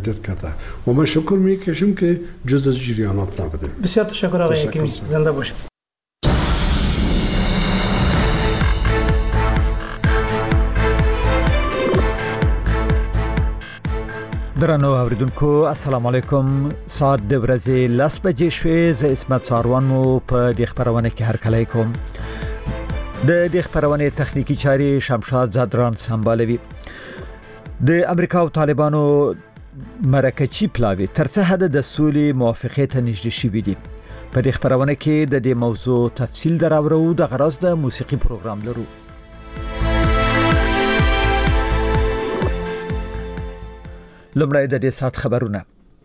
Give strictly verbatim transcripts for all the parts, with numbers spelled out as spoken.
تهدید کرده و من شکر میکشم که جز از جریانات نبوده. بسیار تشکر آقای حکیمی، زنده باشید. درنو اوریدونکو السلام علیکم. ساعت د ورځې لس بجې شوې. زه اسمت ساروان مو په دې خبرونه کې هرکلی کوم. د دې خبرونه تخنیکی چاري شمشاد زادران سمبالوي. د امریکا او طالبانو مرکچی پلاوی ترڅه حد د سولې موافقه ته نږدې شوې دي. په دې خبرونه کې د دې موضوع تفصیل دراورو د غرض د موسیقي پروګرام لرو. لمړی د دې سات خبرونه.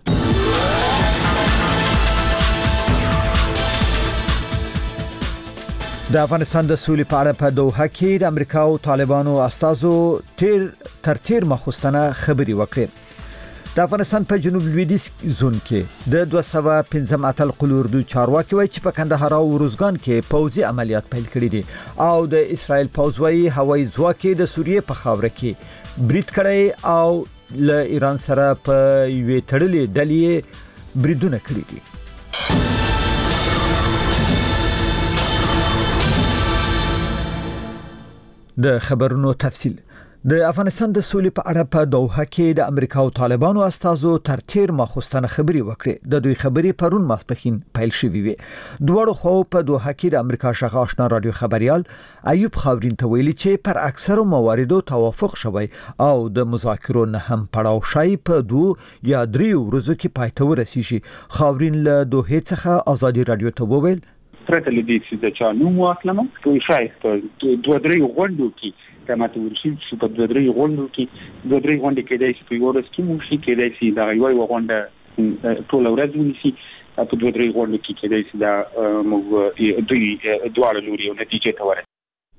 د افغانستان د سولې په اړه په دوحه کې د امریکا او طالبانو استازو تیر تر تیر مخستانه خبري وکړې. د افغانستان په جنوب لویدیځ زون کې د دوه سوه پنځم اتل قلوردو چارواکي وایي چې په کندهار او روزګان کې پوځي عملیات پیل کړي دي او د اسرائیل پوځ وایي هوایي ځواک د سوریې په خاوره کې برید کړی او له ایران سره په یوې تړلې ډلې بریدونه کړي دي. د خبرونو تفصیل. د افغانستان د سولې په اړه په دوحه کې د امریکا او طالبانو استازو تر تیر ماخوستانه خبري وکړې. د دوی خبري پرون ماسپخین پیل شوې وي. دوړو خو په دوحه کې د امریکا شغه آشنا رادیو خبريال ایوب خاورین ته ویلي چې پر اکثر مواردو توافق شوی او د مذاکرو نه هم پړاو شای په دو یا دریو ورځو کې پای ته ورسیږي. خاورین له دوحه څخه ازادي رادیو ته وویل پرته لدې چې د چا نوم واخلم کوي شای په دوه درې غونډو کې کماته ورشي چې په دوه درې غونډو کې دوه درې غونډې کې د سپي ورس کې مو شي کې د سي د یوې غونډه ټول ورځ ونیسي په دوه درې غونډو کې کې د سي د مو دوی دواړه لوري او نتیجه ته ورسي.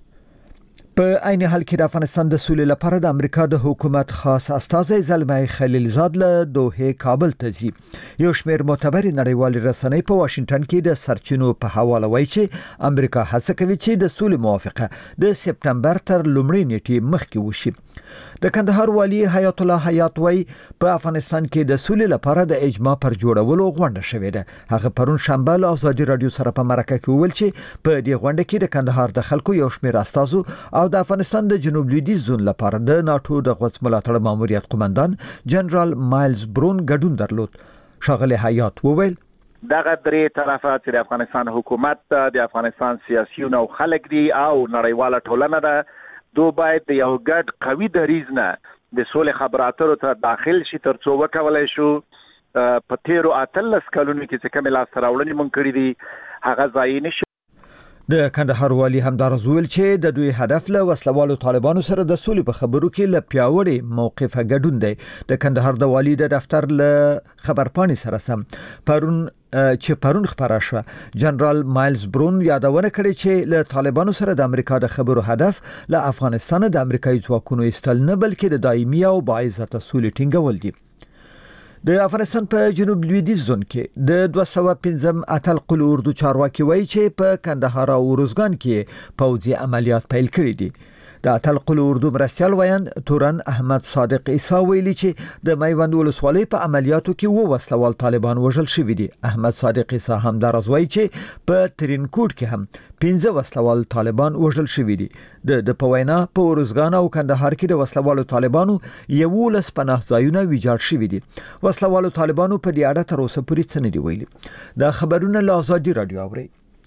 په عین حال کې د افغانستان د سولې لپاره د امریکا د حکومت خاص استازی زلمي خلیلزاد له دوحه کابل ته ځي. یو شمېر معتبر نړیوال رسنۍ په واشنگټن کې د سرچینو په حواله وایي چې امریکا هڅه کوي چې د سولې موافقه د سپتمبر تر لومړۍ نیټې مخکې وشي. د کندهار والی حیات الله حیات وایي په افغانستان کې د سولې لپاره د اجماع پر جوړولو غونډه شوې ده. هغه پرون شنبه له ازادي رادیو سره په مرکه کې ویل چې په دې غونډه کې د کندهار د خلکو یو شمېر استازو او د افغانستان د جنوب لویدیځ زون لپاره د ناتو د غوڅ ملاتړ ماموریت قومندان جنرال مایلز برون ګډون درلود. شاغله حیات وویل دغه درې طرفه چې د افغانستان حکومت د افغانستان سیاسيون او خلک دي او نړیواله ټولنه ده دوی باید د یو ګډ قوي دریځ نه د سولې خبراتو ته داخل شي ترڅو وکولای شو په تیرو اتلس کلونو کې چې کوم لاس راوړنې مونږ کړې دي هغه ځای نشي. د کندهار والی همدارز ویل چې د دوی هدف له وسلوالو طالبانو سره د سولې په خبرو کې ل پیاوړي موقفه ګډون دی. د کندهار د والی د دفتر له خبرپاڼې سره سم پرون چې پرون خبره شو جنرال مایلز برون یادونه کړې چې له طالبانو سره د امریکا د خبرو هدف له افغانستان د امریکایي ځواکونو ایستل نه بلکې د دایمي او باعزته سولې ټینګول دي. د افغانستان په جنوب لویدیځ زون کې د دوه سوه پنځم اتل قلوردو چارواکي وایي چې په کندهار او روزګان کې پوځي عملیات پیل کړي دي. د اتل قلوردو مرستيال ویان تورن احمد صادق عیسی ویلي چې د میوند ولسوالۍ په عملیاتو کې و وسلوال طالبان وژل شوي دي. احمد صادق عیسی هم درز وایي چې په ترینکوټ کې هم پنځه وسلوال طالبان وژل شوي دي. د د پوینا په روزګان او کندهار کې د وسلوالو طالبانو یو لس پناه ځایونه ویجاړ شوي دي. وسلوالو طالبانو په دې اړه تر اوسه پورې څه نه دی ویلي. دا خبرونه له ازادي رادیو اوري.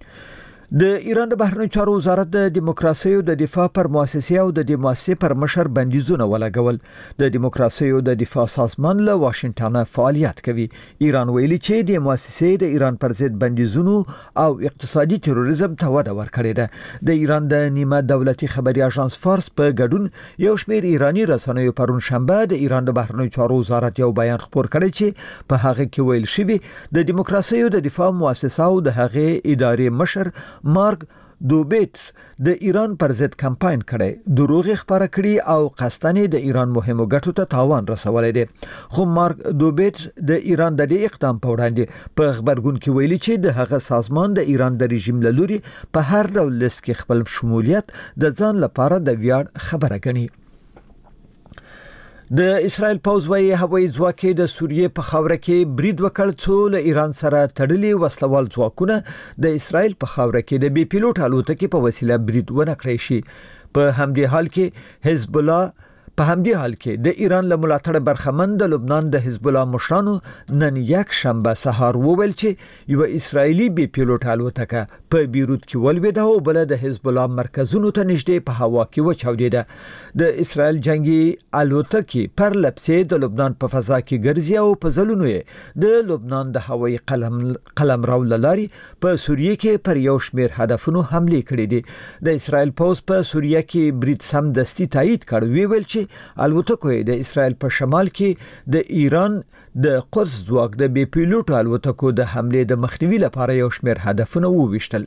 د ایران د بهرنیو چارو وزارت د دیموکراسي او د دفاع پر مؤسسه او د دیموکراسي پر مشر بندیزونه ولګول. د دیموکراسي او د دفاع سازمان له واشنگټن فعالیت کوي. ایران ویلي چې د مؤسسه د ایران پر ضد بندیزونو او اقتصادي تروریزم ته وده ورکړې ده. د ایران د نیمه دولتي خبري اژانس فارس په ګډون یو شمېر ایرانی رسنیو پرون شنبه د ایران د بهرنیو چارو وزارت یو بیان خبر کړی چې په هغه کې ویل شوی د دیموکراسي او د دفاع مؤسسه او د هغه ادارې مشر مارک دوبیټس د ایران پر ضد کمپاین کړي، دروغ خبره کړي او قصدنه د ایران مهمو ګټو ته تاوان رسولای دي. خو مارک دوبیټس د ایران د دې اقدام په وړاندې په خبرګون کې ویلي چې د هغه سازمان د ایران د رژیم له لوري په هر ډول لیست کې خپل شمولیت د ځان لپاره د ویاړ خبره ګڼي. د اسرائیل پوځ وايي هوایي ځواک د سوریې په خاوره کې برید وکړ څو له ایران سره تړلي وسلوال ځواکونه د اسرائیل په خاوره کې د بي پیلوټ الوتکې په وسیله برید ونه کړی شي. په همدې حال کې حزب الله په همدې حال کې د ایران له ملاتړ برخمن د لبنان د حزب الله مشرانو نن یک شنبه سهار وویل چې یو اسرایلی بي پیلوټ الوتکه په بیروت کې ولویده او بل د حزب الله مرکزونو ته نږدې په هوا کې وچاودیده. د اسرائیل جنگي الوتکې پر لپسې د لبنان په فضا کې ګرځي او په ځلونو یې د لبنان د هوایي قلم قلم راو لاري په سوریه کې پر یو شمېر هدفونو حمله کړې دي. د اسرائیل پوځ په سوریه کې برید سم دستي تایید کړ، ویل چې الوتکو د اسرائیل په شمال کې د ایران د قدس ځواک د بي پیلوټ الوتکو د حمله د مخنیوي لپاره یو شمېر هدفونه وویشتل.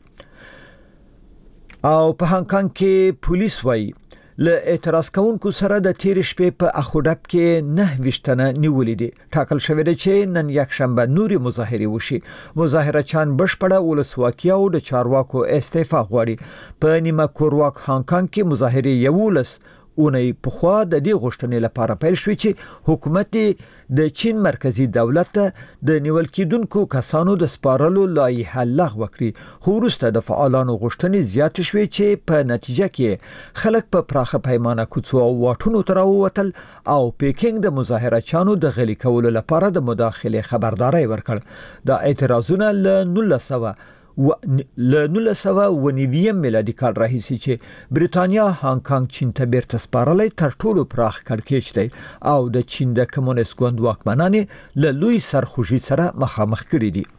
او په هانګ کانګ کې پولیس وايي له اعتراض کوونکو سره د تیر شپې په اخودب کې نه وشتنه نیولې دي. ټاکل شوې ده چې نن یک شنبه نوري مظاهره وشي. مظاهره چان بشپړه ولسواکي او د چارواکو استعفا غواړي. په نیمه کورواک هانګ کانګ کې مظاهره یولس اونۍ په خوا د دې غوښتنې لپاره پیل شوې چې حکومت د چین مرکزی دولت ته د نیول کېدونکو کسانو د سپارلو لایحه لغوه کړي. خو وروسته د فعالانو غوښتنې زیات شوې چې په نتیجه کې خلک په پراخه پیمانه کوڅو او واټونو ته راووتل او پیکینګ د مظاهره چانو د غلي کولو لپاره د مداخله خبرداري ورکړ. دا اعتراضونه له نولس سوه و له نولس سوه و نوي میلادي کال راهیسي چې بریتانیا هانګ کانګ چین ته بیرته سپارلای تر ټولو پراخ کړکېچ دی او د چین د کمونیست ګوند واکمنان له لوی سرخوږي سره مخامخ کړي دي.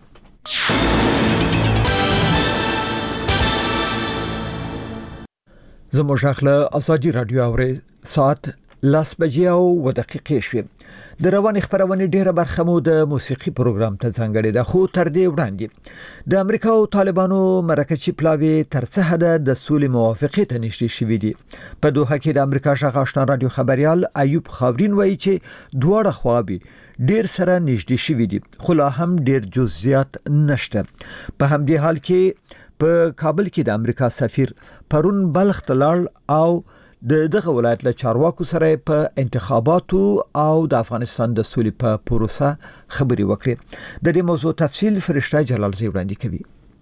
زموږ خپل ازادي رادیو اوري ساعت لاس بجې او و دقیقې شوې. د رواني خبرونه ډیره برخه مو د موسیقي پروګرام ته ځانګړې ده، خو تر دې وړاندې د امریکا او طالبانو مرکچی پلاوی تر څه حد د سولې موافقه ته نشري شوې دي. په دوحه کې د امریکا ژغ آشنا رادیو خبريال ایوب خاورین وایي چې دواړه خواوې ډیر سره نږدې شوې دي، خو لا هم ډیر جزئیات نشته. په همدې حال کې په کابل کې د امریکا سفیر پرون بلخ ته لاړ او د دغه ولایت له چارواکو سره په انتخاباتو او د افغانستان د سولې په پروسه خبري وکړي. د دې موضوع تفصیل فرشته جلال زی وړاندې کوي.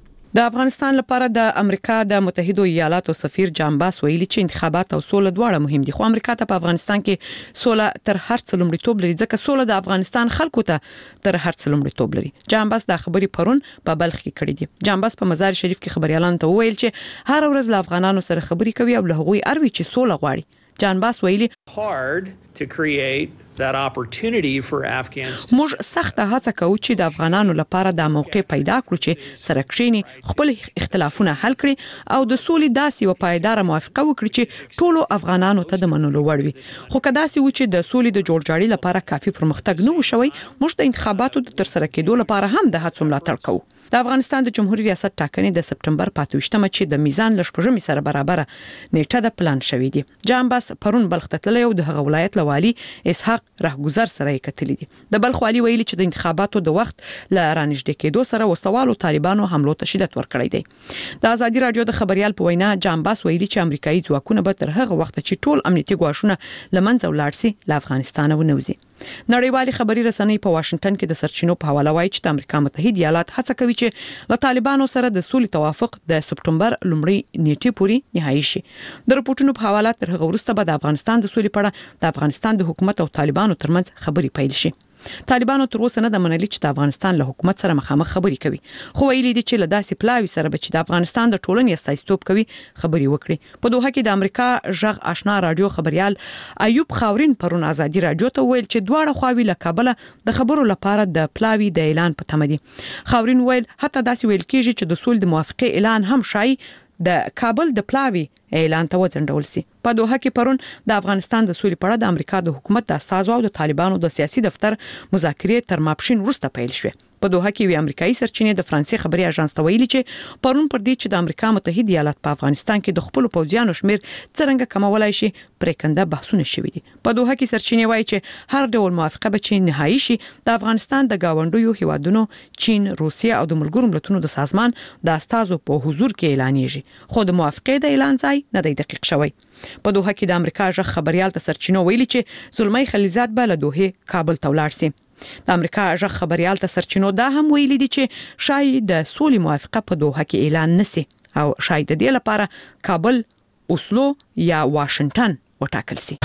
د افغانستان لپاره د امریکا د متحده ایالاتو سفیر جان باس ویلي چې انتخابات او سوله دواړه مهم دي، خو امریکا ته په افغانستان کې سوله تر هر څه لومړیتوب لري، ځکه سوله د افغانستان خلکو ته تر هر څه لومړیتوب لري. جان باس دا خبري پرون په بلخ کې کړې دي. جان باس په مزار شریف کې خبريالانو ته وویل چې هر ورځ له افغانانو سره خبري کوي او له هغوی اروي چې سوله غواړي. جان باس ویلي hard to create that opportunity for Afghans. موږ سخت هڅه کوو چې د افغانانو لپاره د موقع پیدا کړو چې سره کښینی خپل اختلافونه حل کړي او د سولې داسې او پایدار موافقه وکړي چې ټولو افغانانو ته د منلو وړ وي. خو کدا سي و چې د سولې د جوړجاړي لپاره کافي پرمختګ نه وشوي، موږ د انتخاباتو د تر سره کېدو لپاره هم د هڅو ملاتړ کوو. د افغانستان د جمهوریت ریاست ټاکنې د سپټمبر په اتوشتمه چې د میزان لشپږمې سره برابر نیټه د پلان شوې دي. جان باس پرون بلخ ته تللی او د هغه ولایت لوالي اسحاق رهګذر سره یې کتلې دي. د بلخ والي ویلي چې د انتخاباتو د وخت ل رانږدې کېدو سره وسوالو طالبانو حملو ته شدت ورکړی دی. د ازادي رادیو د خبريال په وینا جان باس ویلي چې امریکایي ځواکونه به تر هغه وخت چې ټول امنیتي ګواښونه لمنځه ولاړ سي له افغانستان ونوځي. نړیوالي خبري رسنۍ په واشنگټن کې د سرچینو په حواله وایي چې د امریکا متحده ایالات هڅه کوي چې له طالبانو سره د سولې توافق د سپټمبر لومړۍ نیټې پورې نهایی شي. د رپورټونو په حواله تر هغه وروسته به د افغانستان د سولې په اړه د افغانستان د حکومت او طالبانو ترمنځ خبري پیل شي. طالبانو تر اوسه نه د منلي چې د افغانستان له حکومت سره مخامخ خبري کوي، خو ویلي دي چې له داسې پلاوي سره به چې د افغانستان د ټولنې استایستوب کوي خبري وکړي. په دوحه کې د امریکا ژغ آشنا رادیو خبريال ایوب خاورین پرون ازادي رادیو ته ویل چې دواړه خواوې له کابل د خبرو لپاره د پلاوي د اعلان په تمه دي. خاورین ویل حتی داسې ویل کېږي چې د سولې د موافقه اعلان هم شای د کابل د پلاوي اعلان ته وځنډول سي. په دوحه کې پرون د افغانستان د سولې په اړه د امریکا د حکومت د استازو او د طالبانو د سیاسي دفتر مذاکرې تر ماپښین وروسته پیل شوې. په دوحه کې وی امریکایي سرچینې د فرانسې خبري اژانس ته ویلي چې پرون پر دې چې د امریکا متحده ایالات په افغانستان کې د خپل پوځیانو شمیر څنګه کمولای شي پریکنده بحثونه شوي دي. په دوحه کې سرچینې وایي چې هر ډول موافقه به چې نهایی شي د افغانستان د گاونډیو هیوادونو چین، روسیه او د ملګرو ملتونو د سازمان د استازو په حضور کې اعلانېږي، خو د موافقې د اعلان ځای نه دی دقیق شوی. په دوحه کې د امریکا ژغ خبريال ته سرچینو ویلي چې زلمی خلیزات به له دوحه کابل ته ولاړ شي. د امریکا ژغ خبريال ته سرچینو دا هم ویلي دي چې شاید د سولې موافقه په دوحه کې اعلان نشي او شاید د دې لپاره کابل، اوسلو یا واشنگټن وټاکل شي.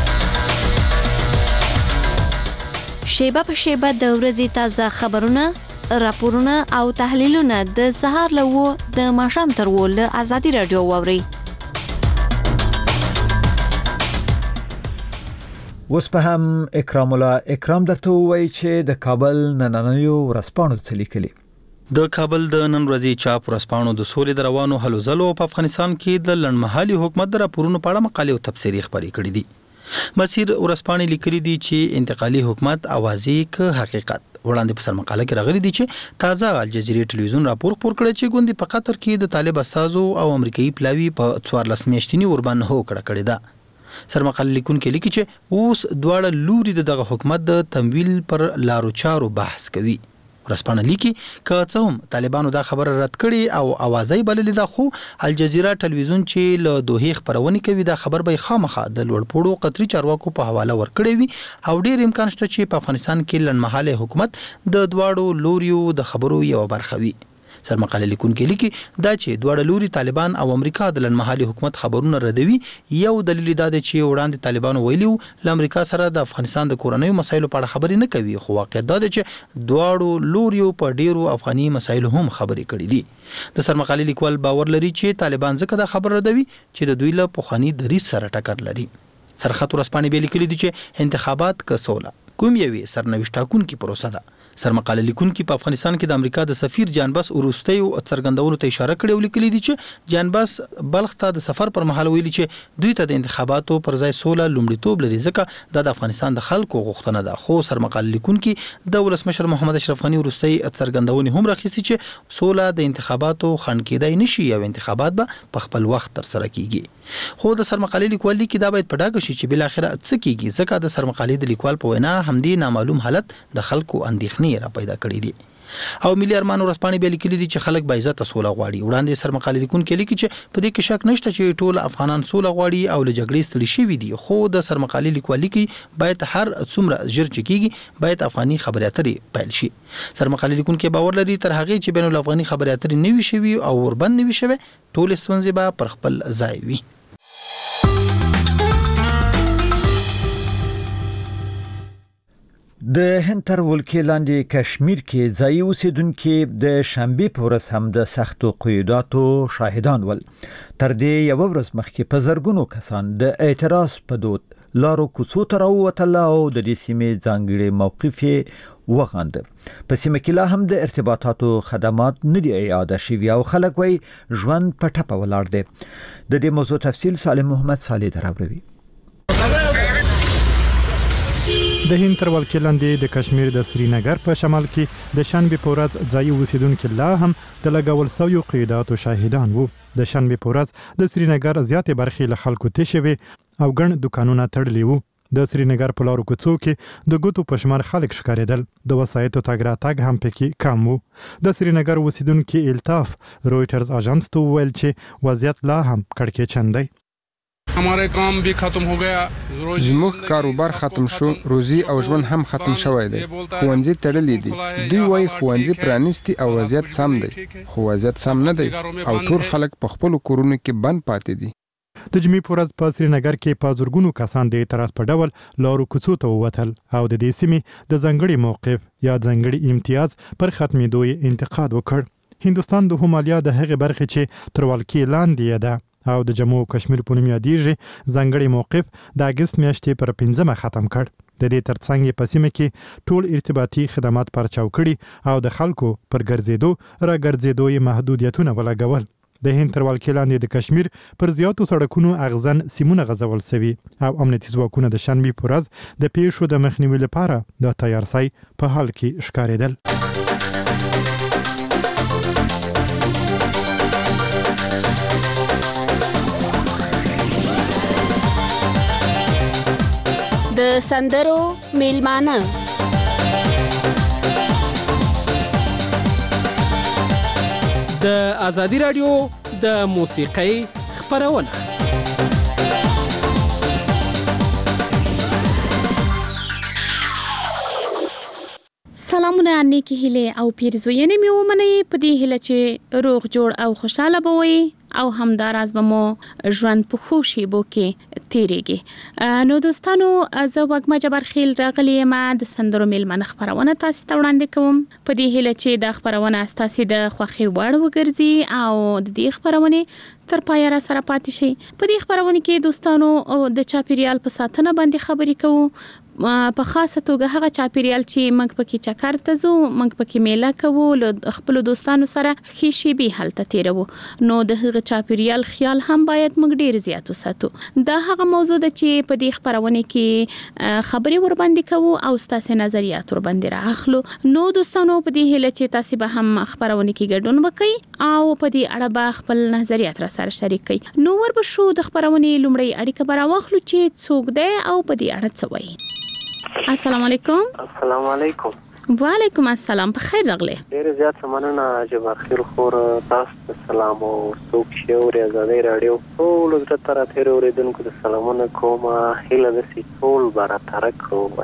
شیبه په شیبه د ورځې تازه خبرونه، راپورونه او تحلیلونه د سهار له و د ماښام تر و له ازادي رادیو واوري. اوس په هم اکرام الله اکرام درته وایي چې د کابل نننیو ورځپاڼو څه لیکلي. د کابل د نن ورځې چاپ ورځپاڼو د سولې د روانو هلو ځلو په افغانستان کې د لنډمهالي حکومت د راپورونو په اړه مقالې او تبصرې خپرې کړې دي. مسیر ورځپاڼې لیکلي دي چې انتقالي حکومت اوازې ک حقیقت وړاندې په سر مقاله کې راغلي دي چې تازه الجزیره ټلویزیون راپور خپور کړی چې ګوندې په قطر کې د طالب استازو او امریکایي پلاوی په څوارلس میاشتنی اوربان هو کړه کړی ده. سرمقاله لیکونکو لیکي چې اوس دواړه لوري دغه حکومت د تمویل پر لارو چارو بحث کوي. ورسپانه لیکي که څه هم طالبانو دا خبره رد کړي او اوازې بللې ده، خو الجزیره ټلویزیون چې له دوه خبرونه کوي دا خبر به خامخا د لوړپوړو قطري چارواکو په حواله ورکړي وي او ډیر امکان شته چې په افغانستان کې لنډمهاله حکومت د دواړو لوریو د خبرو یو برخه وي. سرمقاله لیکونکو لیکي دا چې دواړه لوري طالبان او امریکا د لنډمهالي حکومت خبرونه ردوي. یو دلیل دا دی چې وړاندې طالبانو ویلي ل امریکا سره د افغانستان د کورنۍ مسایلو په اړه خبرې نه کوي، خو واقعیت دا دی چې دواړو لوري په ډیرو افغاني مسایلو هم خبرې کړې دي. د سرمقاله لیکوال باور لري چې طالبان ځکه دا خبر ردوي چې د دوی له پخوانی دریځ سره ټکر لري. سرخط ورسپانې به لیکلي دي چې انتخابات کسوله کوم یوي سرنوشت ټاکونکي پروسه ده. سرمقاله لیکونکو په افغانستان کې د امریکا د سفیر جان بس وروستیو څرګندونو ته اشاره کړې او لیکلي دي چې جان بس بلخ ته د سفر پر مهال ویلي چې دوی ته د انتخاباتو پر ځای سوله لومړیتوب لري ځکه د افغانستان د خلکو غوښتنه ده. خو سرمقاله لیکونکو د ولسمشر محمد اشرف غنی وروستي څرګندونې هم راخیستي چې سوله د انتخاباتو خنډ کېدای نشي او انتخابات به په خپل وخت تر سره کیږي. خو د سرمقاله لیکوال لیکي دا باید په ډاګه شي چې بل اخره څه کیږي ځکه د سرمقاله د لیکوال په وینا همدې نامعلوم حالت د خلکو اندېښنې را پیدا کړې دي. او ملي ارمان ورسپانې به لیکلي دي چې خلک به عزت سوله غواړي. وړاندې سرمقاله لیکونکو لیکي چې په دې کې شک نشته چې ټول افغانان سوله غواړي او له جګړې ستړي شوي دي، خو د سرمقاله لیکوال لیکي باید هر څومره ژر چې کیږي باید افغاني خبرې اترې پیل شي. سرمقاله لیکونکو باور لري تر هغه چې بین الافغاني خبرې اترې نوي شوي او وربند نوي شوي ټول ستونزې به پر خپل ځای وي. د هند تر ولکې لاندې کشمیر کې ځایي اوسیدونکو د شنبې په ورځ هم د سختو قیوداتو شاهدان ول. تر دې یو ورځ مخکې په زرګونو کسان د اعتراض په دود لارو کوڅو ته راووتل او د دې سیمې ځانګړي موقف یې وغانده. په سیمه کې لا هم د ارتباطاتو خدمات نه دي اعاده شوي او خلک وایي ژوند په ټپه ولاړ دی. د دې موضوع تفصیل سالم محمد صالح دراوروي. د هند تر ولکې لاندې د کشمیر د سرینګر په شمال کې د شنبې په ورځ ځایي اوسیدونکو لا هم د لګول شویو قیوداتو شاهدان وو. د شنبې په ورځ د سرینګر زیاتې برخې له خلکو تشې وې او ګڼ دکانونه تړلي وو. د سرینګر په لارو کوڅو کې د ګوتو په شمار خلک ښکارېدل. د وسایطو تګ راتګ هم پکې کم وو. د سرینګر اوسیدونکو الطاف رويټرز اژانس ته وویل چې وضعیت لا هم کړکېچن دی. हमारे काम भी खत्म हो गया, زموږ کاروبار ختم شو، روزي او ژوند هم ختم شوی دی. ښوونځي تړلي دي. دوی وايي ښوونځي پرانیستي او وضعیت سم دی، خو وضعیت سم نه دی او ټول خلک په خپل کورونو کې بند پاتې دي. د جمعې په ورځ په سرینګر کې په زرګونو کسان د اعتراض په ډول لارو کوڅو ته ووتل او د دې سیمې د ځانګړي موقف یا ځانګړي امتیاز پر ختمېدو یې انتقاد وکړ. هندوستان د همالیا د هغې برخې چې تر ولکې لاندې ده او د جموں او کشمیر په نوم یادېږي ځانګړی موقف د اګست میاشتې پر پنځمه ختم کړ. د دې ترڅنګ په سیمه کې ټول ارتباطي خدمات پرچاو کړي او د خلکو پر ګرځېدو را ګرځېدو یې محدودیتونه ولګول. د هند تر ولکې لاندې د کشمیر پر زیاتو سړکونو اغزن سیمونه غځول شوي او امنیتي ځواکونه د شنبې په ورځ د پیښو د مخنیوي لپاره د تیارسۍ په حال کې ښکارېدل. د سندرو میلمانه د ازادي رادیو د موسیقۍ خبرونه سلامونه نیکی هیله او پیرزوینه می ومني په دې هیله چې روغ جوړ او خوشاله بوي او همداراز به مو ژوند په خوشي بو کې تیریږي. نو دوستانو زه وګما جبر خیل راغلی ما د سندرو میلمنه خبرونه تاسو ته وړاندې کوم په دې هیله چې د خبرونه تاسو د خوخي وړ وګرځي او د دې خبرونه تر پای را سره پاتې شي. په دې خبرونه کې دوستانو د چاپیریال په ساتنه باندې خبرې کوو په خاصه توګه هغه چاپیریال چې موږ پکې چکر ته ځو موږ پکې میله کوو له خپل دوستانو سره خېشي به حالت تیرو نو د هغه چاپیریال خیال هم باید موږ ډیر زیات وساتو. دا هغه موضوع ده چې په دې خبرونه کې خبري ور باندې کوو او تاسو نظریات ور باندې راخلو. نو دوستانو په دې هله چې تاسو به هم خبرونه کې ګډون وکړي او په دې اړه به خپل نظریات را سره شریک کړئ. نو ور به شو د خبرونه لومړی اړیکه براوخلو چې څوک دی او په دې اړه څه وایي. السلام علیکم. السلام علیکم. وعلیکم السلام. په خیر راغلی. ډیر زیات مننه جبر خیر خور تاسو سلام او څوک چې اوري ازادي رادیو ټول زړه تر ته اوریدونکو ته سلامونه کوم. هیله د سي ټول بار ترک وای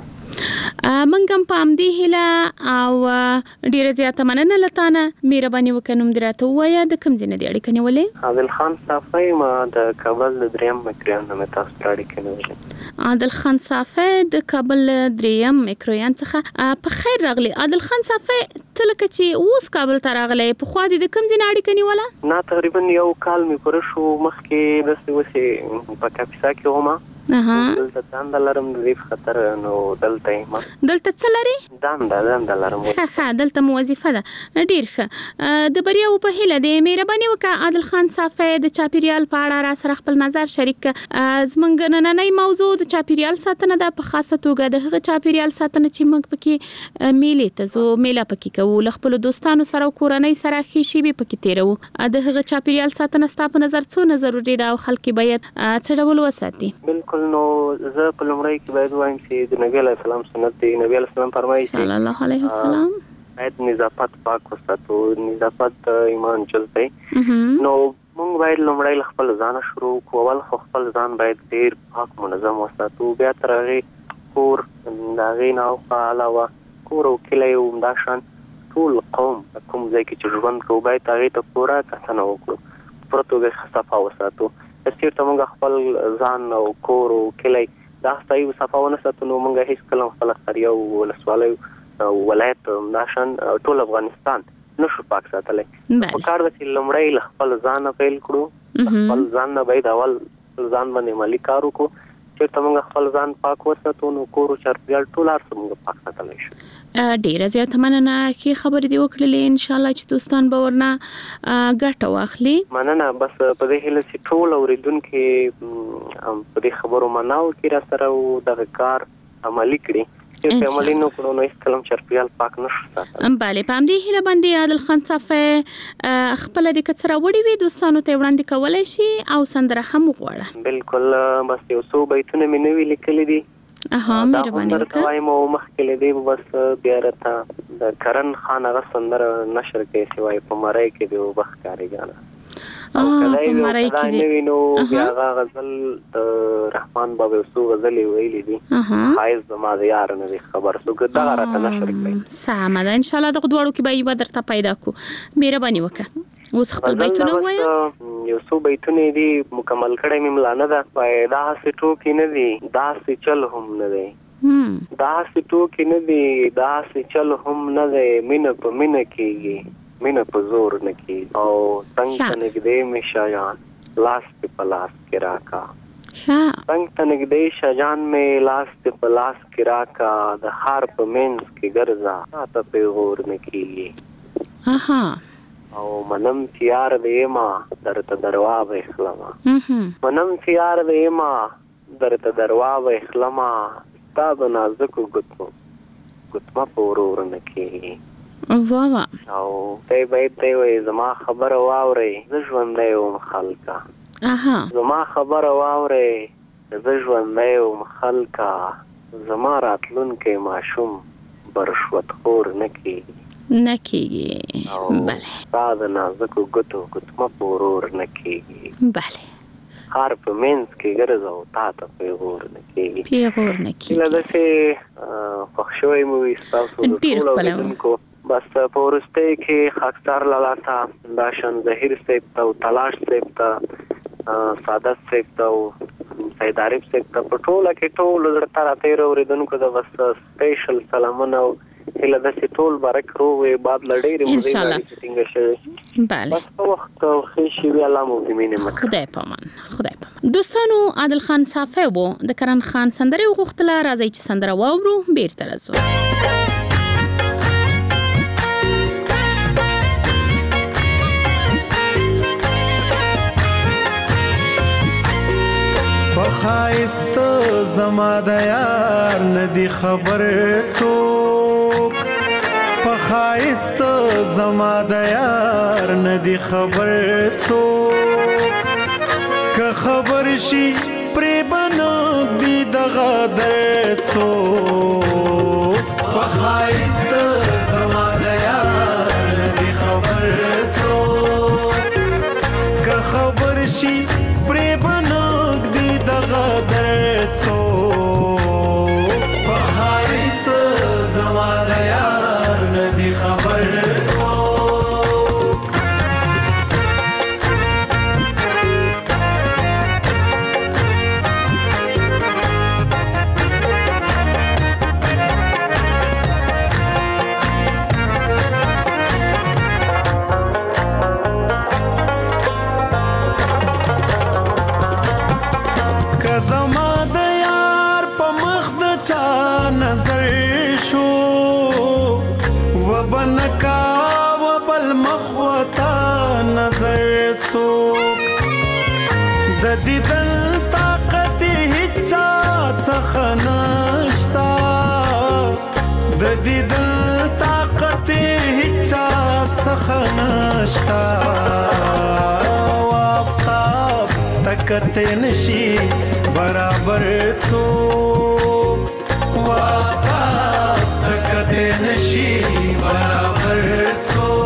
منګم پام دی هله او ډیر زیات مننه لتانه مهرباني وکړم دراته وایا د کوم ځای نه دی اړیکه نیولې؟ عادل خان صافی ما د کابل د دریم مکریان نه تاسو اړیکه نیولې. عادل خان صافی د کابل دریم مکریان څخه په خیر راغلی. عادل خان صافی تلکه چې اوس کابل ته راغلی په خوا دي د کوم ځای نه اړیکه نیوله؟ نه تقریبا یو کال می پر شو مخکې د سوسه په کاپیسا کې ومه. اها دلته داندا لرم د ریف خطر نو دلته ما دلته څه لري؟ داندا داندا لرم. ښه ښه دلته مو وظیفه ده ډیر ښه. د بریاو په هیله د مهرباني وکړه عادل خان صافی د چاپیریال په اړه را سره خپل نظر شریک. زمونږ نننۍ موضوع د چاپیریال ساتنه ده په خاصه توګه د هغه چاپیریال ساتنه چې موږ پکې میلې ته زو میله پکې کوو له خپل دوستانو سره او کورنۍ سره خېشي به پکې تیرو. د هغه چاپیریال ساتنه ستاسو په نظر څو ضروري ده او خلک باید څه ډول وساتي؟ بالکل نو زه په لومړی کې باید وایم چې د نبی علیه السلام سنت دی. نبی علیه السلام فرمایي صلی الله علیه وسلم باید نظافت پاک وساتو. نظافت ایمان جز دی. نو موږ باید لومړی خپل ځان شروع کوو. اول خپل ځان باید ډیر پاک منظم وساتو. بیا تر هغه کور دا غین او علاوه کور او کلی او داشان ټول قوم کوم ځای کې چې ژوند کوو باید هغه ته پوره کتنه وکړو. پروتوګه صفه وساتو. چیرته موږ خپل ځان او کور او کلی دا ستایو صفاونه ساتو نو موږ هیڅ کلم خپل قريه او ولسوالۍ او ولایت ناشن ټول افغانستان نشو پاک ساتلی. په کار د لومړی خپل ځان پیل کړو. خپل ځان نه باید اول ځان باندې مالی کار وکړو. چیرته موږ خپل ځان پاک وساتو نو کور او چاپیریال ټول هر څه موږ پاک ساتلی شو. ډیر زیات مننه چې خبرې دی وکړلې. ان شاء الله چې دوستان به ورنه ګټه واخلي. مننه. بس په دې هله چې ټول اوریدونکو په دې خبرو مناو کې را سره او د کار عملی کړي چې عملی نو کړو نو هیڅ کلم چاپیریال پاک نشو ساتل. بله په دې هله باندې عادل خان صافی خپل د کثره وړي وي دوستانو ته وړاندې کولای شي او سندره هم وغواړه. بالکل. بس یو څو بیتونه مې نوې لیکلې دي. اها مهرباني وکړه. دا مو مخکې دې بس بیا راته د کرن خان هغه سندره نشر کې سوای په مړی کې دی وبخکاری غاڼه او کله یې نوې نو بیا هغه غزل رحمان بابا سو غزل ویلې دي. حایز زما د یار نه خبر سو دا راته نشر کړي. سلام ده ان شاء الله دغه دوړو کې به یو درته پیدا کو. مهرباني وکړه. اوس خپل بیتونه وایي. یو څو بیتونه دي مکمل کړي مې ملانه ده. دا سټو کې نه دي دا سې چل هم نه دی. دا سټو کې نه دي دا سې چل هم نه دی. مینه په مینه کېږي مینه په زور نه کېږي او څنګه نګدې مې شایان لاس په لاس کې راکا. څنګه نګدې شایان مې لاس په لاس کې راکا. د هار په مینس کې ګرځا ته په غور نه کېږي. اها او منم تیار دې ما درته دروا به خلما. منم تیار دې ما درته دروا به خلما. تا د نازکو ګوتمو ګوتما پورور نه کېږي. واه واه او ته به ته وې زما خبره واوري زه ژوندې وم خلکا اها زما خبره واوري زه ژوندې وم خلکا زما راتلونکې ماشوم برشوت خور نکي نکیږي بله ساده نازکو ګټو ګټمه پورور نکیږي بله هر په منځ کې ګرځاو تا ته پیغور نکیږي پیغور نکیږي لکه داسې خوښوي مو تاسو ټول بس په ورسته کې خاکستر لالاتا دا شان ظهیر سیب او تلاش سیب ته ساده سیب ته سید عارف سیب ته په ټوله کې ټول درته راته اوریدونکو د بس سپیشل سلامونه او هله د ټول برک رو وي بعد لړې ان شاء الله بله بس وخت خو شي وی الله مو دې مکه خدای پامان خدای پامان دوستانو عادل خان صافی وو د کرن خان سندره وغختله راځي چې سندره واورو بیرته راځو پخایست زما د یار ندی خبر څوک پخایست زما د یار ندی خبر څوک که خبر شي پرې بنوک دی دغه در څوک پخایست زما د یار ندی خبر څوک که خبر شي پرې بنوک دی دغه در څوک پخایست زما د یار ندی خبر دیدن طاقت هیچا څخه نشتا د دیدن طاقت هیچا څخه نشتا وافتاب طاقت نشي برابر څوک وافتاب طاقت نشي برابر څوک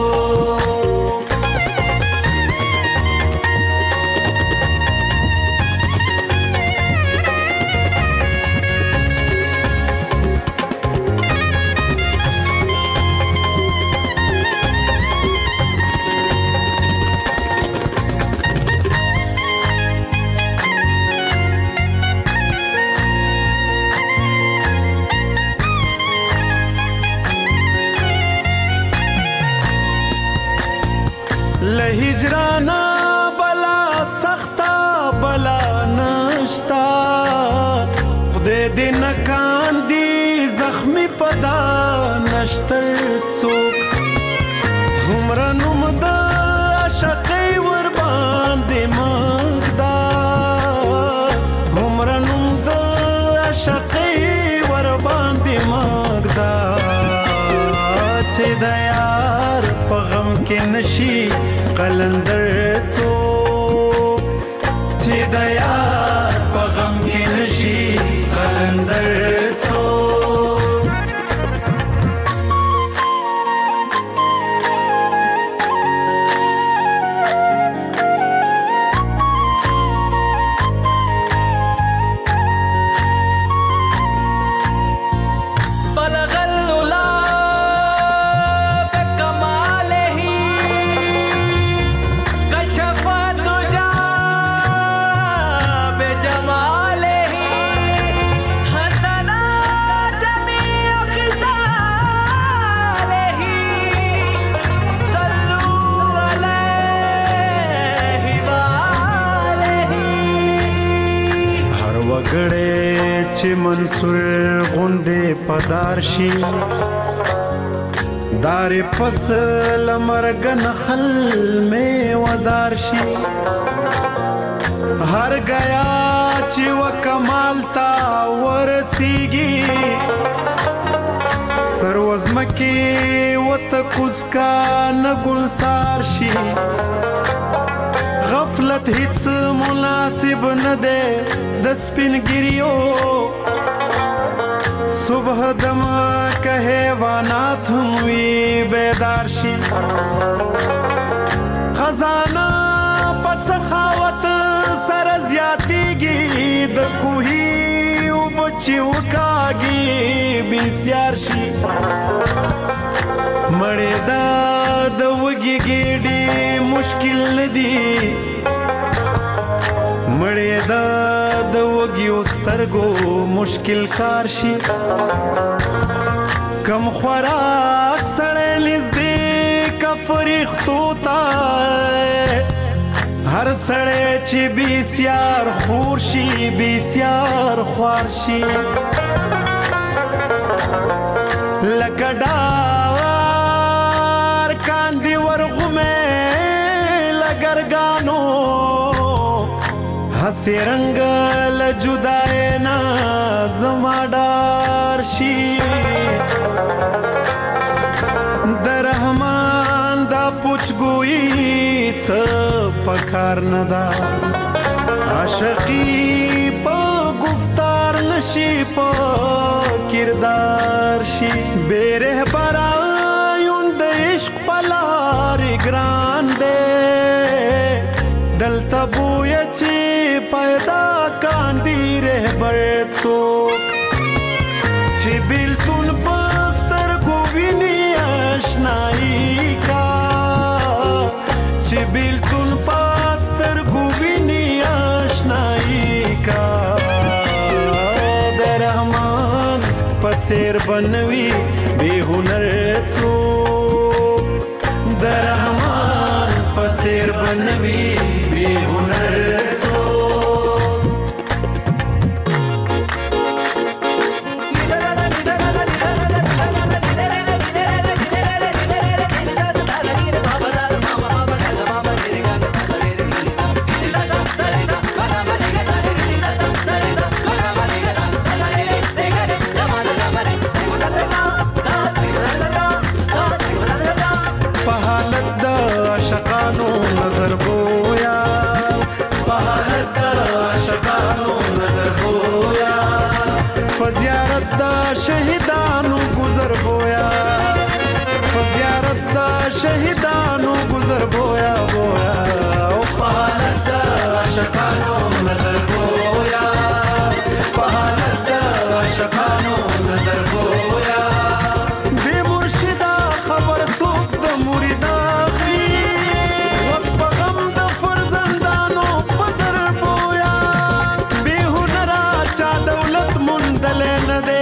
هجرانا بلا سختا بلا نشتا خدای دې نکان دی زخمی پدا نشتر څوک همرا نوم د عشقې ور باندې مګدا همرا نوم د عشقې ور باندې مګدا چې د یار په غم کې نشي قلندر څوک چې د یار په غم کې نشي قلندر څوک چې منصور غوندې پدار شي دار پس لمرګ نخل می ودار شي هر گیا چې وکمال تا ورسیږي سروزمکی وته کوزکا نه ګلزار شي غفلت هیڅ مناسب نه ده د سپینګریو صبح دم که حیوانات هم وی بیدار شي خزانه په سخاوت سره زیاتیږي د کوهي او بچي وکاږي بسیار شي مړې دا د وږي ګېډې مشکل نه دي مړې دا د وږي سترګو مشکل کار شي کم خوراک سړی نږدې کا فرښتو ته هر سړی چې بسیار خور شي بسیار خوار شي لکه ډار کاندي ورغمې لګرګانو هسې رنګ له جدای نه زما ډار شي د رحمان دا پوچګویي څه پکار نه ده عاشقي په گفتار نشي په کردار شي بے رهبرایون د عشق پلار ګران دے دلته بویا چې پیدا کاندي رهبر څوک چې بیلتون پستر کو ویني آشنایی کا چې بیلتون پستر کو ویني آشنایی کا د رحمان پسیر بنوي بے هنر څوک د رحمان پسیر بنوي بے هنر شهیدانو گذر بویا فزیارت دا شهیدانو گذر بویا بویا او پهالت دا عاشقانو نظر بویا پهالت دا عاشقانو نظر بویا بے مرشدا خبر سوک دا مریدا خی وقت بغم دا فرزندانو پدر بویا بے هنرا چا دولت مندلے ندے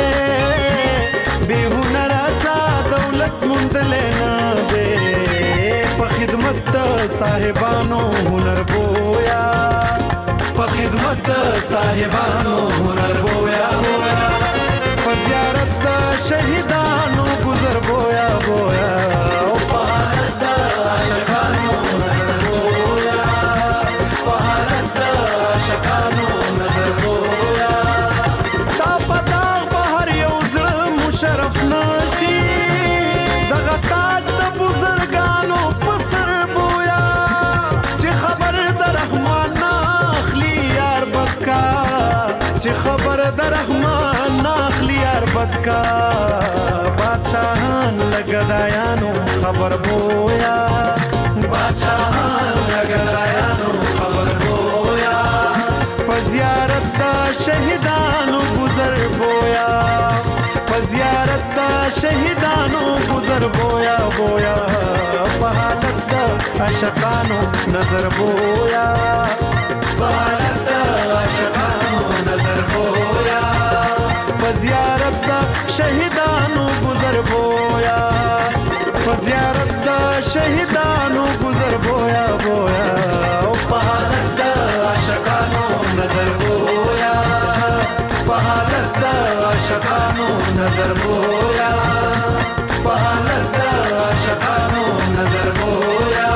مندلنا دے پا خدمت صاحبانو ہنر بویا پا خدمت صاحبانو ہنر بویا بویا پا زیارت شہیدانو گزر بویا بویا پا حالت عاشقانو نظر بویا پا حالت عاشقانو نظر بویا ستا پتا بہر یو زړه مشرف نشي تاج د بزرګانو پسر بویا چې خبر د رحمان ناخلی یار بدکا چې خبر د رحمان ناخلی یار بدکا بادشاہان لګدایانو خبر بویا بادشاہان لګدایانو خبر بویا په زیارت د شهیدانو گذر بویا په زیارت د شهیدانو گذر بویا بویا په حالت د عاشقانو نظر بویا په حالت د عاشقانو نظر بویا په زیارت د شهیدانو گذر بویا په زیارت د شهیدانو گذر بویا بویا په حالت د عاشقانو نظر بویا په حالت د عاشقانو نظر بویا په حالت د عاشقانو نظر بویا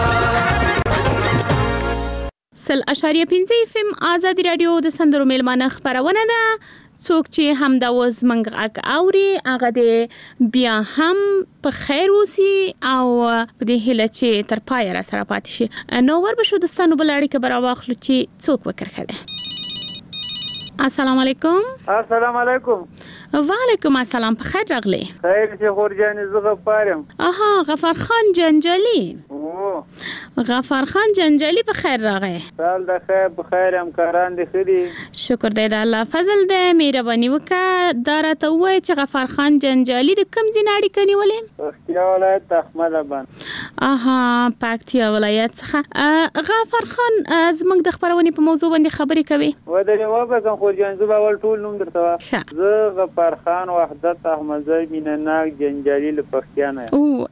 سل اشاریه پنځه اف ام آزادی رادیو د سندرو میلمانه خبرونه ده څوک چې هم دا وز منګ اوري هغه دې بیا هم په خیر اوسي او په دې هیله چې تر پای را سره پاتې شي. نو ور بشو دوستانو بلاړي کې برا واخلو چې څوک وکړه. السلام علیکم. السلام علیکم. وعلیکم السلام. په خیر راغلی. خیر چې خورجان زه غفارم. اها غفار خان جنجالی. او غفار خان جنجالی په خیر راغی. سال د خیر په خیر همکاران دي خري. شکر دی د الله فضل دی. مهرباني وکړه دا راته وایي چې غفار خان جنجالی د کوم ځای اړیکه نیولې؟ پکتیا ولایت احمد آباد. اها پکتیا ولایت څخه. غفار خان زموږ د خبرونې په موضوع باندې خبرې کوي. و درې وبکم خورجان زه به ول ټول نوم درته وایم. زه غفار خان وحدت احمدزی مینناک جنجالی له پکتیا نه. او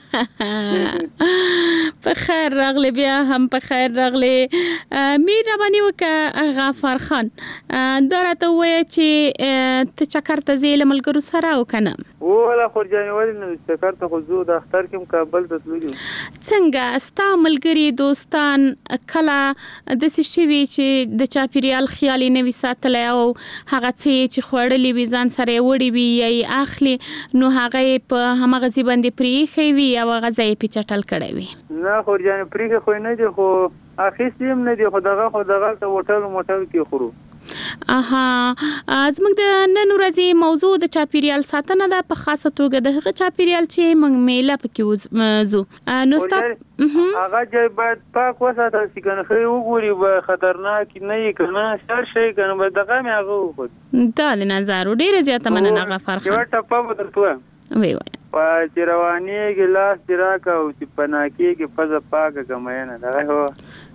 په خیر راغلی. بیا هم په خیر راغلی. مهرباني وکړه غفار خان دا راته وایي چې ته چکر ته ځې له ملګرو سره او که نه؟ وله خورجانې ولې نه چکر ته خو ځو د اختر کې هم کابل ته تللي. څنګه ستا ملګري دوستان کله داسې شوي چې د چاپېریال خیال یې نه وي ساتلی او هغه څه چې خوړلي وي ځان سره یې وړي وي یا یې اخلي نو هغه یې په همغه ځای باندې پرېښی وي یا هغه ځای یې پې چټل کړی وي؟ نه خورجانې پرېښی خو نه دي خو اخیستي هم نه دي خو دغه خو دغه ته هوټل موټل کې خورو. اها زموږ د نن ورځې موضوع د چاپېریال ساتنه ده په خاصه توګه د هغه چاپېریال چې موږ میله پکې وځو. نو ستا هغه ځای باید پاک وساتل شي که نه ښه وګوري به خطرناک نه وي که نه سر شي که نه به دغه مې هغه وخوري. دا د نظارو ډېره زیاته مننه غفار خان. یوه ټپه به درته وایم. وی وایه. چې روانېږي لاس دې راکړه او چې پناه کېږي پزه پاکه که مینه دغه هو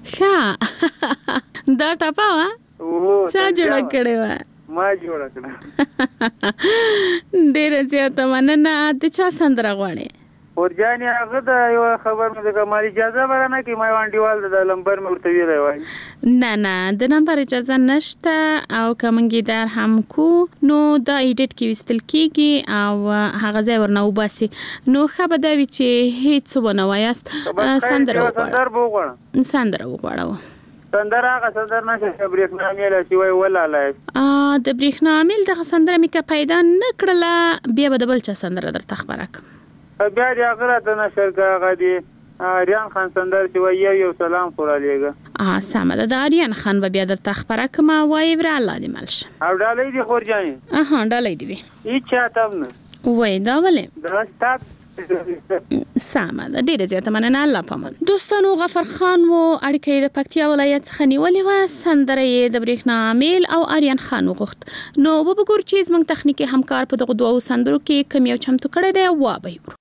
ښه دا ټپه وه چا جوړه کړې وه؟ ما جوړه کړه. ډېره زیاته مننه. د چا سندره غواړې؟ خورجانې هغه د یوه خبر مې ځکه مال اجازه به رانه کړي ما یو انډیوال د نمبر مې ورته ویلی وایي. نه نه د نمبر اجازه نشته او که موږ در هم کو نو دا ایډیټ کې ویستل کېږي او هغه ځای ورنه وباسي. نو ښه به دا وي چې هېڅ څه ونه وایاست. سندره وغواړه. سندره وغواړه. سندره هغه سندر نشه چې برېښنا میله چې وایي ولالی. د برېښنا میل دغه سندره مې که پیدا نه کړله بیا به د بل چا سندره درته خبره کړم. بیا دې هغه راته نشر که هغه دې آریان خان سندر چې وایي یو یو سلام خو رالیږه. سمه ده د آریان خان به بیا درته خبره کړم. وایي وره الله دې مل شه. او ډالۍ دې خورجانې؟ اها ډالۍ دې وي. هېڅ چاته هم نه. وایي دا ولې؟ دا ستا سمه ده ډېره زیاته مننه. الله پامان. دوستانو غفر خان و اړیکه یې د پکتیا ولایت څخه نیولې وه. سندره یې د برېښنا میل او آریان خان وغوښت. نو وبګورو چې زموږ تخنیکي همکار په دغو دوو سندرو کې کوم یو چمتو کړی دی وا به یې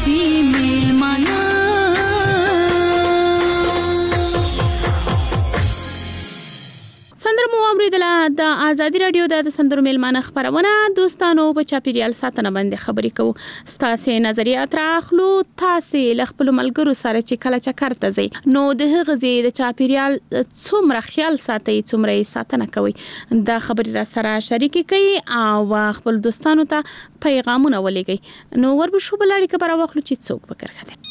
دی میلمانه. سندره مو اوریدله د آزادي رادیو د سندرو میلمانه خبرونه. دوستانو په چاپیریال ساتنه باندې خبرې کوو. ستاسو نظریات راخلو. تاسو له خپل ملګرو سره چې کله چکر ته ځئ نو د هغه ځای د چاپیریال څومره خیال ساتي، څومره ساتنه کوي، دا خبرې را سره شریک کړئ او خپل دوستانو ته پیغامونه ولېږئ. نو وربشو بلاری که برا واخلو چې څوک بکر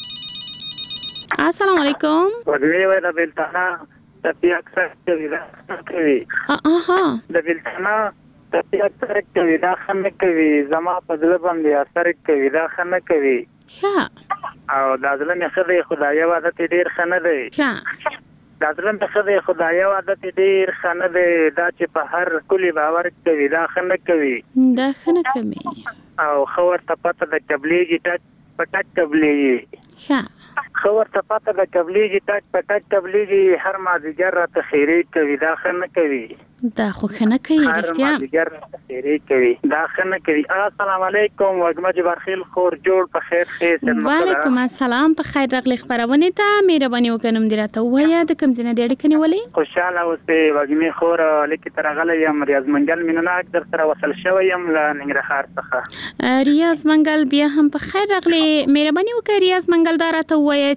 کړي. السلام علیکم. ودوی ولا بلتانا تپی اکثر کوي دا کوي. اها د بلتانا تپی اکثر کوي دا خنه کوي. زما په ځل باندې اثر کوي دا خنه کوي. ها او دا ځل نه خدای خدای عادت ډیر خنه دی. ها دا ځل نه خدای خدای عادت ډیر خنه دی. دا چې په هر کلی باور کوي دا خنه کوي. دا خنه کوي. او خور ته پته د تبلیغي ټک پټک تبلیغي. ها خور ته پته د تبلیغي ټک پټک تبلیغي هر مازیګر را تخیری کوي دا خنه کوي. دا خو خنه کوي رښتیا. هر مازیګر را تخیری کوي دا خنه کوي. السلام علیکم وګمج برخیل خور جوړ په خیر خیر. وعلیکم السلام. په خیر راغلی خبرونه ته مهرباني وکړم درته وایا د کوم ځنه د اړیکې نیولې. خوشاله اوسې وګمې خور لکه ترغله یم ریاض منګل مینوناک در سره وصل شوی یم له ننګرهار څخه. ریاض منګل بیا هم په خیر راغلی. مهرباني وکړئ ریاض منګل دا راته وایا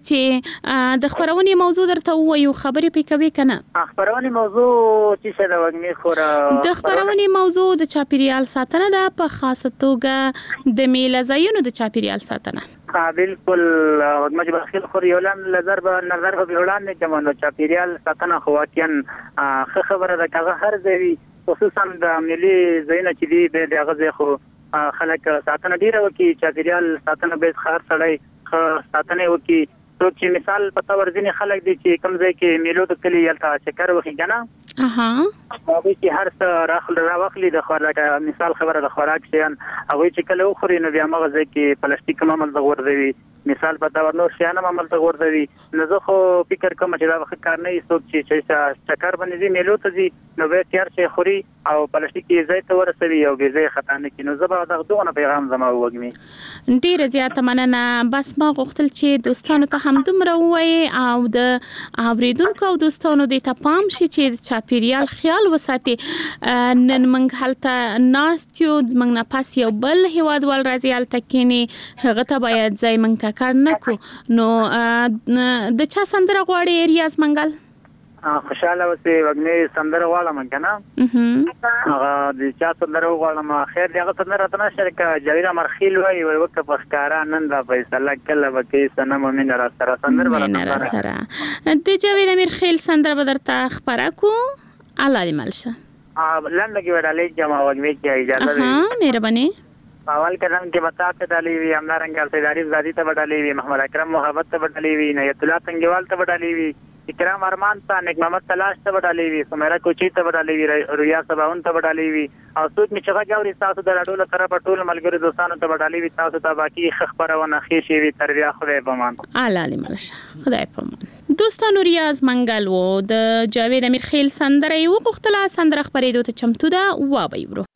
چې د خبرونه موضوع درته وایو خبرې پې کوي کنه. خبرونه موضوع چې څه دا وګمې خور د خبرونه موضوع د چاپیریال ساتنه ده، په خاصه توګه د میله ځایونو د چاپیریال ساتنه. ها بالکل وګمج برخیل خور یو لام نظر به نظر به وړاندې کوم. چاپیریال ساتنه خو واقعا ښه خبره ده. کغه هر ځای خصوصا د ملي ځایونه چې دی به دغه ځای خو خلک ساتنه ډیره وکي. چاپیریال ساتنه به خار سړی ساتنه وکي. څوک چې مثال په تور ځینې خلک دي چې کوم ځای کې میلو د کلی یلته چکر وخی کنه. اها هغه چې هر څه راخل راوخلی د خوراک مثال خبره د خوراک شیان هغه چې کله وخوري نو بیا مغه ځای کې پلاستیک عمل د غورځوي. مثال په تور نو شیان عمل د غورځوي. نو زه خو فکر کوم چې دا وخت کار نه یې. څوک چې چکر باندې میلو ته ځي نو به تیار شي خوري او پلاستیک یې ځای ته ورسوي او به ځای خطا نه کینو. زه به دغه دغه پیغام زما وګمي. ډیر زیاته مننه. بس ما غوښتل چې دوستانو ته هم دومره ووایي او د اوریدونکو او دوستانو د ته پام شي چې چاپیریال خیال وساتي. نن موږ هلته ناست یو موږ نه پاس یو بل هیوادوال راځي هلته کینی هغه ته باید ځای موږ کار نه کو. نو د چا سندره غواړي ریاض منګل؟ خوشاله اوسې وګمې سندره غواړم کنه. هغه د چا سندره غواړم؟ خیر دغه سندره تنه شرکه جویرا مرخیل وای وای وک په ښکارا نن دا فیصله کله وکي سنم من را سره سندره ورته سره د جویرا مرخیل سندره بدرته خبره کو. الله دې ملشه. لنډه کې وړاندې جما وګمې کې اجازه ده. ها مهرباني. اول قدم کې بتا ته ډالې وی امدارنګ سیداری زادی ته ډالې وی محمد اکرم محبت ته ډالې وی نیت الله تنگوال ته ډالې وی اکرام ارمان ته نیک محمد تلاش ته ډالې وی سمیرا کوچی ته ډالې وی ریا سباون ته ډالې وی او څوک می چې غاوري تاسو د راډیو لپاره په ټول ملګری دوستانو ته ډالې وی تاسو ته باقی خبرونه خېشي وی تربیه خدای پمان. اعلی ملشه خدای پمان. دوستانو ریاض منګل وو د جاوید امیرخیل سندره یو غختله سندره خبرېدو ته چمتو ده وا به ورو.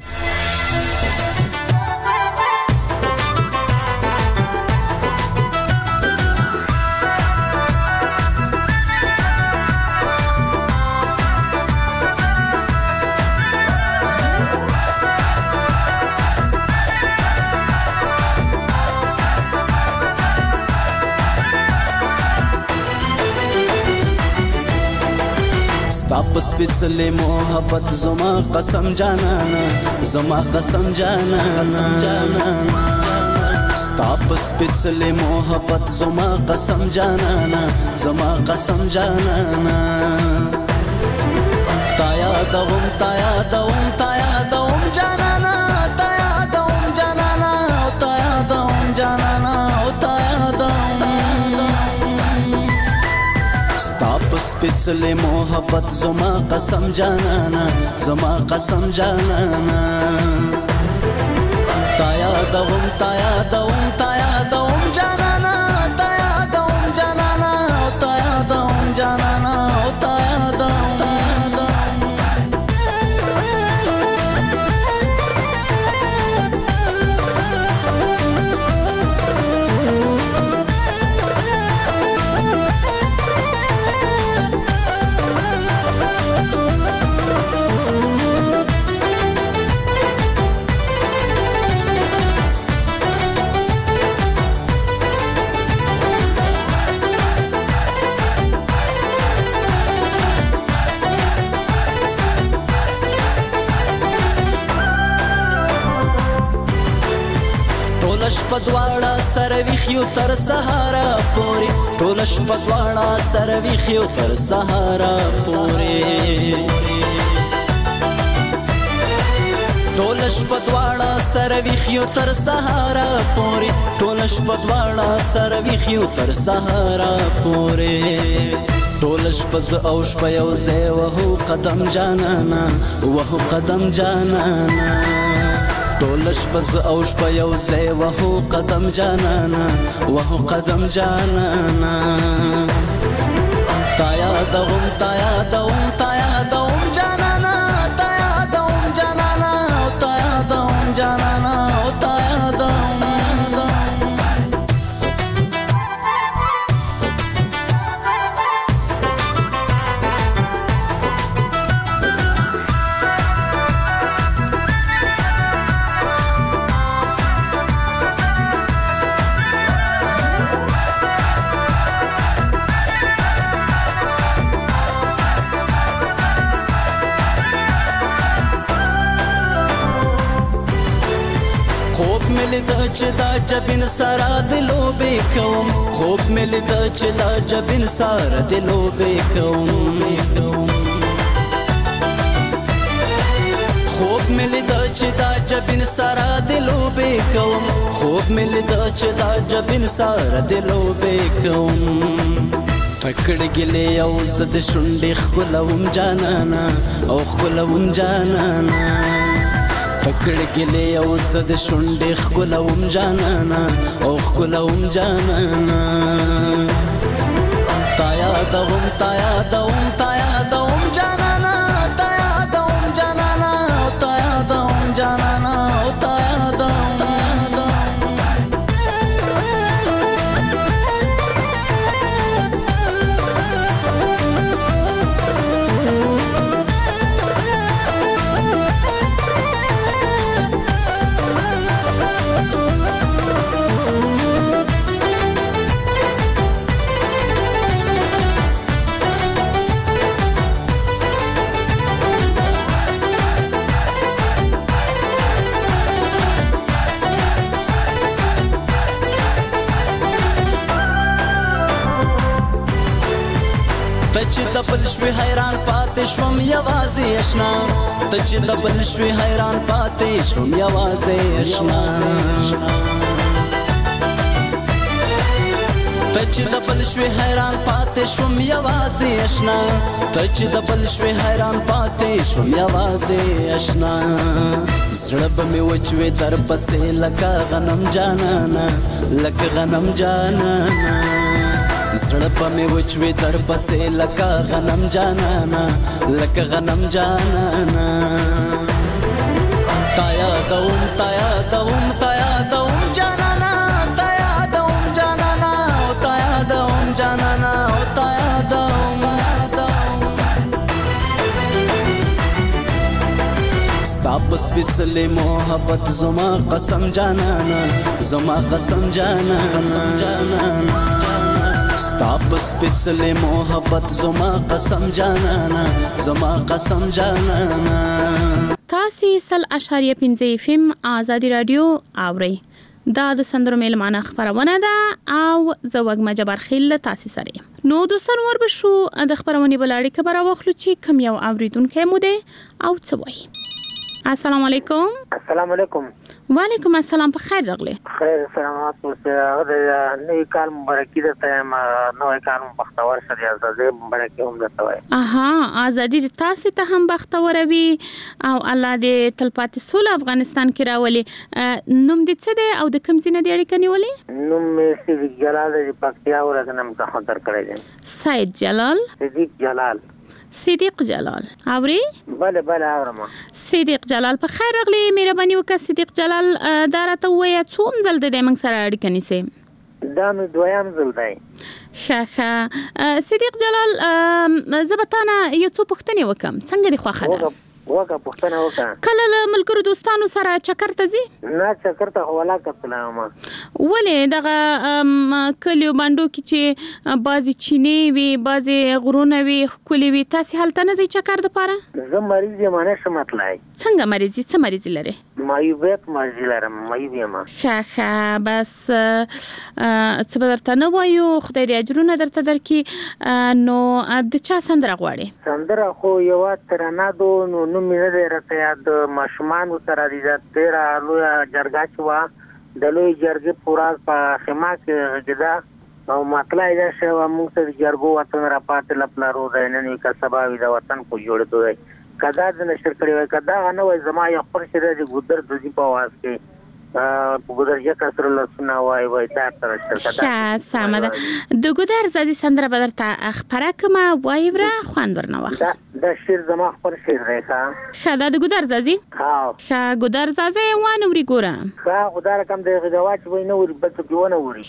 تاپس پڅلې محبت زما قسم جانانا زما قسم جانانا تاپس پڅلې محبت زما قسم جانانا زما قسم جانانا تایا دوم تایا دوم تایا دوم جانانا تایا دوم جانانا تایا دوم جانانا تایا دوم تاپس پڅلې محبت زما قسم جانانا زما قسم جانانا تایا دوم تایا دوم تایا دوم جانانا تایا دوم جانانا تایا دوم جانانا تایا دوم تایا دوم شپه دواړه سره ویښیو تر سهاره پورې ټوله شپه دواړه سره ویښیو تر سهاره پورې ټوله شپه دواړه سره ویښیو تر سهاره پورې ټوله شپه دواړه سره ویښیو تر سهاره پورې ټوله شپه زه او شپه یو ځای وهو قدم جانانا وهو قدم جانانا ټوله شپه زه او شپه یو ځای وهو قدم جانانا وهو قدم جانانا تا یادوم تا یادوم تا یادوم جانانا تا یادوم جانانا تا یادوم جانانا تا یادوم چې دا جبین سره د لوبې کوم خوب مې لیده چې دا جبین سره د لوبې کوم خوب مې لیده چې دا جبین سره د لوبې کوم خوب مې لیده چې دا جبین سره د لوبې کوم تکړ ګلې او زد شونډې خلوم جانانا او خلوم جانانا تکړ ګلې او زد شونډې خلوم جانانا او خلوم جانانا تا یادوم تا یادوم تا یادوم جانانا تا یادوم جانانا تا یادوم جانانا تا یادوم چې د بل شوي حیران پاتې شوم یوازې اشنا ته چې د بل شوي حیران پاتې شوم یوازې اشنا ته چې د بل شوي حیران پاتې شوم یوازې اشنا ته چې د بل شوي حیران پاتې شوم یوازې اشنا زړه به مې وچوي در پسې لکه غنم جانانا لکه غنم جانانا زړه په مې وچوي در پسې لکه غنم جانانا لکه غنم جانانا تا یادوم تا یادوم تا یادوم جانانا تا یادوم جانانا تا یادوم جانانا تا یادوم ستا په سپېڅلې محبت زما قسم جانانا زما قسم جانانا ستا په سپېڅلې محبت زما قسم جانانا زما قسم جانانا تاسې سل اشاریه پنځه اف ام آزادي رادیو اورئ دا د سندرو میلمانه خبرونه ده او زه وګما جبار خیل تاسې سره نو دوستان ور بشو د خبرونه بلاړي خبره واخلو چې کم یو اوریدونکو مو ده او څه وایي السلام علیکم السلام علیکم وعلیکم السلام په خیر راغلی خیر سلامات اوسه هغه نوې کال مبارکي درته یم نوې کال بختور شه دی ازادي مبارکي هم درته وایم اها ازادي د تاسو ته هم بختور وي او الله دې تلپاتې سول افغانستان کې راولي نوم دې څه دی او د کوم ځای نه دی اړیکه نیولې نوم مې صدیق جلال دی پکتیا ورغنم څخه درکړی دی سید جلال صدیق جلال صدیق جلال اوري بله بله اورم صدیق جلال په خیر راغلی مهرباني وکړه صدیق جلال دا راته وایي څوم ځل د موږ سره اړیکه نیسي دا مې دویم ځل دی ښه ښه صدیق جلال زه به تانه یو څو پوښتنې وکړم څنګه دې خوښه ده وکه پښتنه وکه کله له ملګرو دوستانو سره چکر ته ځي؟ نه چکر ته ولا کتلم ما. ولې دغه کلیو باندې کې چې بعضی چینې وي بعضی غرونه وي ښکلي وي تاسې هلته نه ځئ چکر دپاره؟ زه مریض یم نه شم تللی. څنګه مریض یې؟ څه مریض لرې؟ معیوبیت مرض لرم معیوب یم. ښه ښه بس څه به درته نه وایو خدای دې اجرونه درته درکړي. نو د چا سندره غواړې؟ سندره خو یوه ترانه دو نو نوم مې نه دی راته یاد د ماشومانو سره د ډېره لویه جرګه چې وه د لویې جرګې په ورځ په خیمه کې غږېده او مطلع یې دا شوې وه موږ ته د جرګو وطن راپاتې له پلارو دی نن وي که سبا وي د وطن په جوړېدو دی. که دا د نشر کړی وای که دغه نه وای زما یو خپل شعر د ګودر دوزي په اواز کې په ګودرجه کسر لاسونه وای وای دا تر ښه سمه ده. د ګودر زازي سندره به درته خپره کړمه وایې وره خوند ورنه واخله. دا شعر زما خپل شعر دی. ښه ښه دا د ګودر زازي؟ ښه ګودر زازي وانه وري ګوره. ښه خدای رقم د غوا چې وای نه وري بل څوک ونه وري.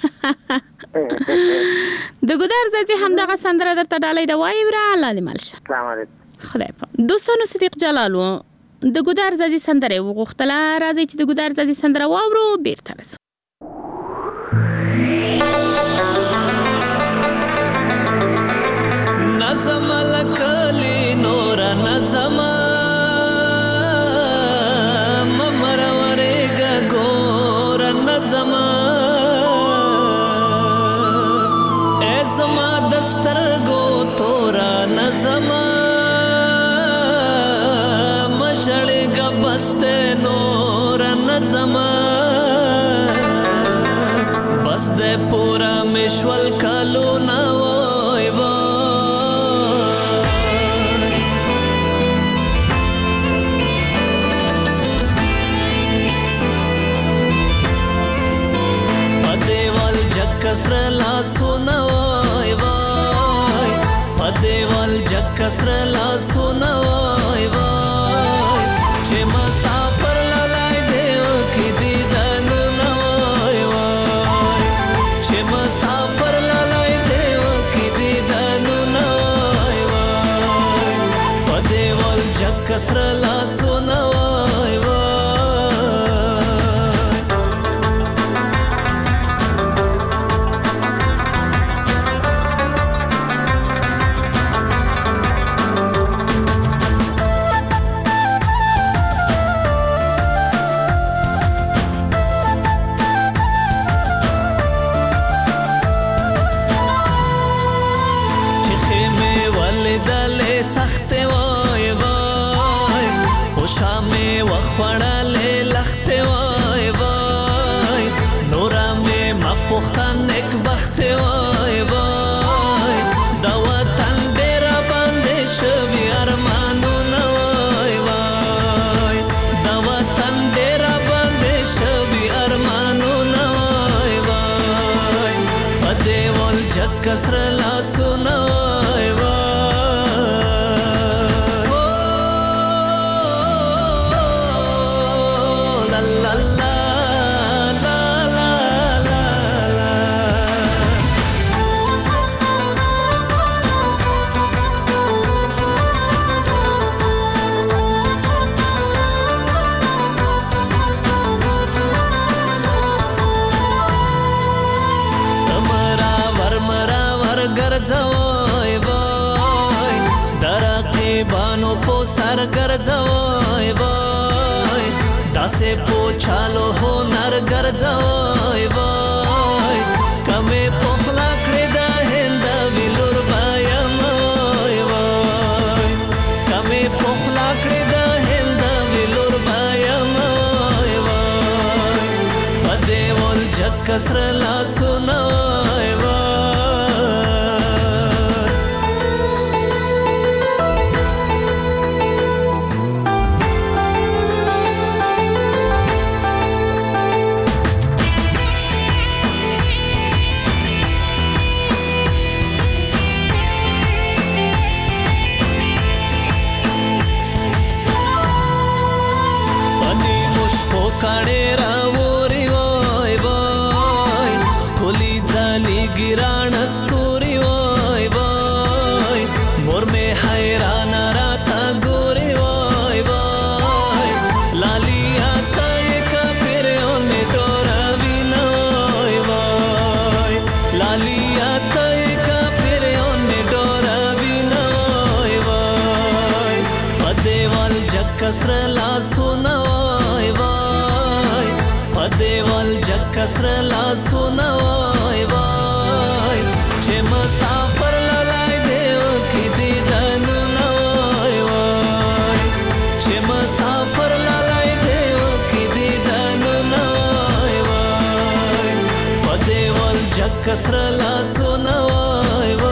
د ګودر زازي همدغه سندره درته ډالۍ ده وایې وره الله دې مل شه. سلام علیکم. خدای پاک. دوستانو صدیق جلال و د ګودر زازي سندره وغوښتله راځي چې د ګودر زازي سندره واورو بیرته رسو. نظم لکلی نور نظم ممر ورګه ګور نظم ازما دسترګو تورا نظم مشړګه بسته نور نظم بس د پورا مشول کالو نا وای پدیوال جگ کسر لا سونا وای وای پدیوال جگ کسر لا سونا وای وای چې مسافر لای دیو کی دیدن نو وای وای چې مسافر لای دیو کی دیدن نو وای وای پدیوال جگ کسر لا سونا وای وای کسر لا سونا وای وای لا لا لا لا لا ګرځوي وای درقې بانو په سر ګرځوي وای داسې پوچالو هنر ګرځوي وای کمه پخلا کړې د هند ویلور بایم وای وای کمه پخلا کړې د هند ویلور بایم وای وای پدې ول جگ کسر لا سونا وای وای کاڼې راوري وای وای خولي ځالي ګران استوري وای وای مور مې حیران راته ګوري وای سره لاسونه وای وای چې مسافر لای دی وکي دی دنونه وای وای چې مسافر لای دی وکي دی دنونه وای وای پدې ول جک سره لاسونه وای وای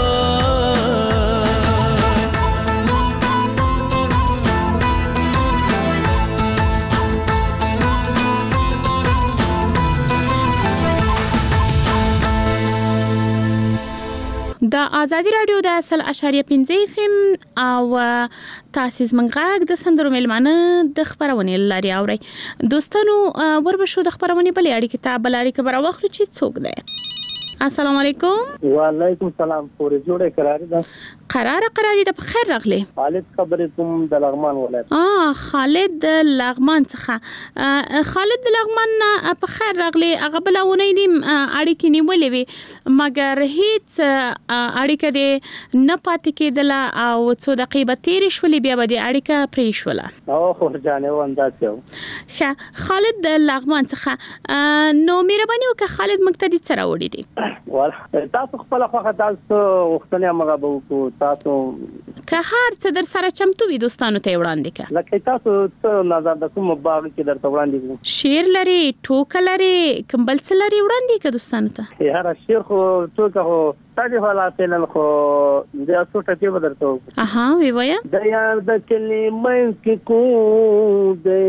د آزادی رادیو د اصل اشاریه پنځه اف ام او تاسیس منغاګ د سندرو ملمانه د خبرونه لري اوري دوستانو وربشو د خبرونه بلې اړیکه ته بل اړیکه برا واخلو چې څوک دی. السلام علیکم. وعلیکم السلام. پورې جوړه قرار ده قرار قرار ده په خیر راغلی. خالد خبرې کوم د لغمان ولایت. اه خالد د لغمان څخه. خالد د لغمان په خیر راغلی. هغه بلونه دي اړیکې نیولې وي مګر هیڅ اړیکه دې نه پاتې کېدل او څو دقیقې تیر شولې بیا به دې اړیکه پرې شوله. او خو ځانه و اندازه. ښه خالد د لغمان څخه نو مهرباني وکړه خالد مقتدی سره وړي دي. ول تاسو خپل خواخه تاسو وختونه مغه بو کو تاسو که هر څه در سره چمتو وي دوستانو ته وړاندې کا لکه تاسو څه نظر د کوم باغ کې درته وړاندې کو شیر لري ټوک لري کمبل څه لري وړاندې کا دوستانو ته یاره شیر خو ټوک خو تاسو حالا تلل خو د تاسو ټکی بدرته اها وی ویا د یار د کلمې کې کو دې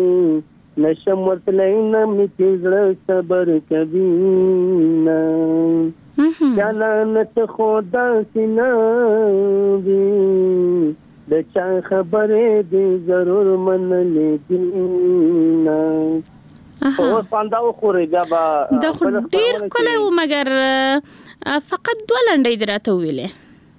نشم ورتلین می تیزړه صبر کوي نه جانانت خدا سینا وی د چا خبره دې ضرور منلې دي نه او څنګه خوري جابا د ډیر کله و مگر فقط دولنډې دراته ویلې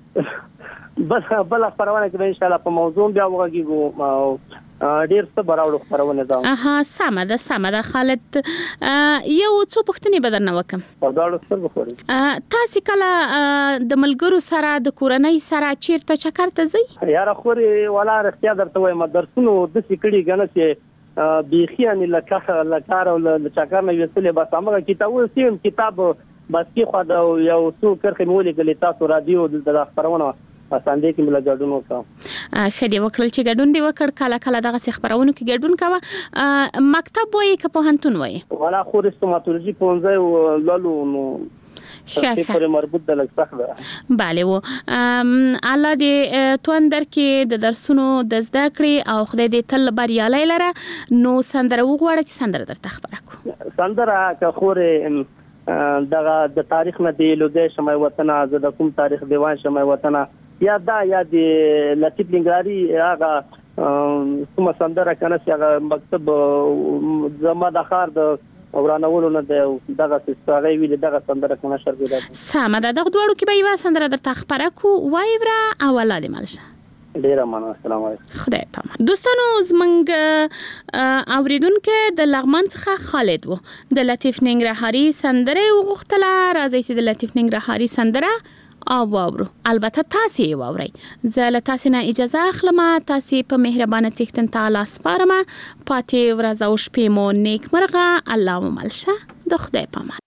بس بل خبرونه کې ان شاء الله په موضوع بیا وګورو ډیر څه براوړو خبرونه دا اها سمه ده سمه ده خالد یو څو پښتني بدرنه وکم په داړو سره بخوري تاسو کله د ملګرو سره د کورنۍ سره چیرته چکر ته ځئ یاره خوري ولا رښتیا درته وایم درسونو د سکړي غنه چې بيخي ان لکه لکار او لچکر نه وسلې بس هغه کتاب وسیم کتاب بس کې خو دا یو څو کرخه مولې کلی تاسو رادیو د خبرونه اساندې کې مل ګډون وکړه خدي وکړل چې ګډون دی وکړ کله کله دغه خبرونه کې ګډون کاوه مکتب وایي که په هنتون وایي ولا خو رستماتولوژي پونځه لالو نو ښه پر مربوط د لږ ده bale و الله دې تو اندر کې د درسونو د زده کړې او خدای دې تل بریالي لره نو سندره وغواړه چې سندره درته خبره کو سندره که خوره دغه د تاریخ نه دی لوګي شمای وطن از د کوم تاریخ دیوان شمای وطن یا دا یا د لطیف لنګراری هغه کوم سندره کنه چې هغه مکتب زما د خار د ورانولو نه دغه ستاره ویل دغه سندره کنه شر دی سم ده دغه دوړو کې به یو سندره درته خبره کو وایبره اوله دی مالشه ډیر مننه السلام علیکم خدای پامان دوستانو زمنګ اوریدونکو د لغمان څخه خالد وو د لطیف ننګرهاري سندره وغختله راځي چې د لطیف ننګرهاري سندره او واورو البته تاسو یې واورئ زه له تاسو نه اجازه اخلم تاسو په مهربانه څښتن تعالی سپارم پاتې ورځ او شپې مو نیک مرغه الله مو ملشه د خدای پامان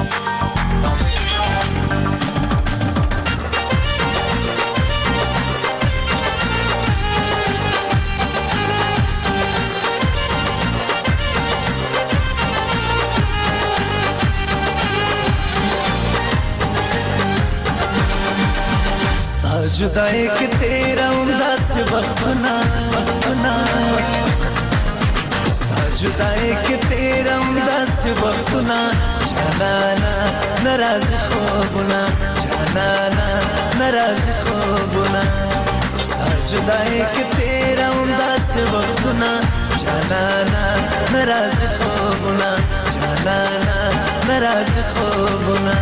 जुदाई के तेरा उदास वक्तना वक्तना जुदाई के तेरा उदास वक्तना जाना नाराज خوبنا जाना नाराज خوبنا जुदाई के तेरा उदास वक्तना जाना नाराज خوبنا जाना नाराज خوبنا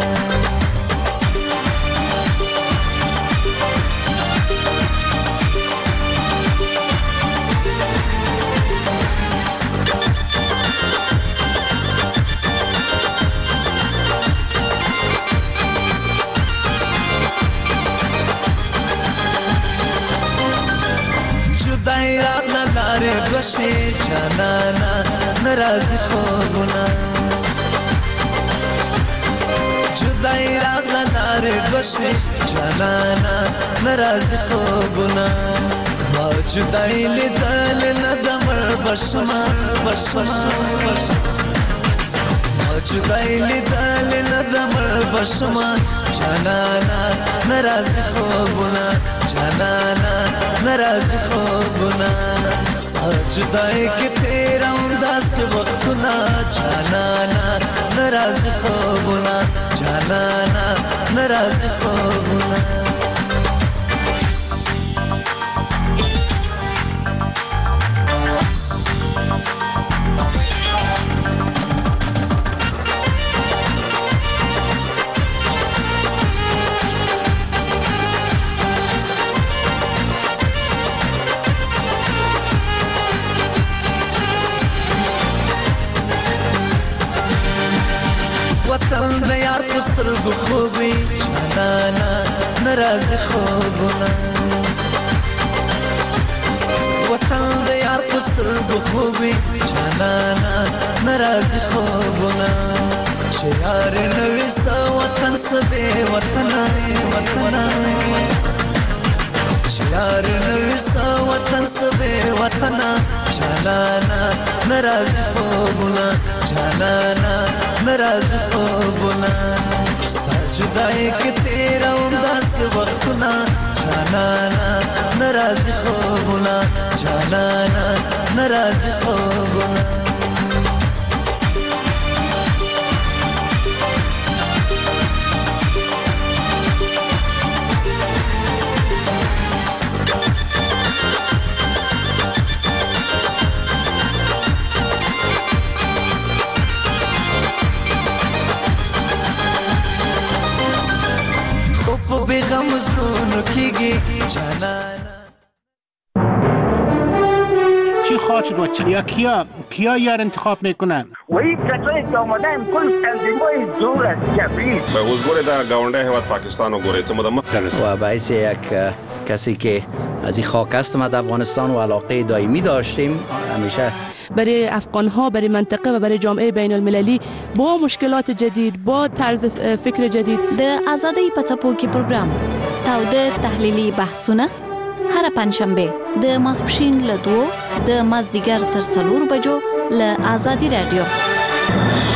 دایرات لاره دوشوی جانانا ناراض خوبنا جدای راغلار غشوی جانانا ناراض خوبنا ما جدای لیدل ندمر بشما بشما جدای لیدل ندمر بشما جانانا ناراض خوبنا جانانا ناراض خوبنا جدای کی تیرا انداز وختنا جانانا ناراض خوبنا جانانا ناراض خوبنا وطن د یار پستر گو خوبی جانانا ناراض خوبنا وطن د یار پستر گو خوبی جانانا ناراض خوبنا چې یار نوې سو وطن سبه وطن وطن چې یار نوې سو وطن سبه وطن جانانا ناراض خوبنا جانانا ناراض خوبنا ستا جدای کی تیرا انداز وختنا جانانا ناراض خوبنا جانانا ناراض خوبنا बेगम सुनो कीगी जनाना چی خواهد شد و چی یا کیا کیا یار انتخاب میکنن وی کسایی که آمدن کل تنظیمای دور از کبریز به حضور در گاونده هیواد پاکستان و گوره چه مدام و باعث یک کسی که از این خاک هستم از افغانستان و علاقه دائمی داشتیم همیشه برای افغان‌ها برای منطقه و برای جامعه بین المللی با مشکلات جدید با طرز فکر جدید د آزادۍ په څپو کې پروګرام تاوده تحلیلي بحثونه هر پنځشنبه د ماسپښین له دوه د مازدیګر تر څلور بجو له آزادۍ رادیو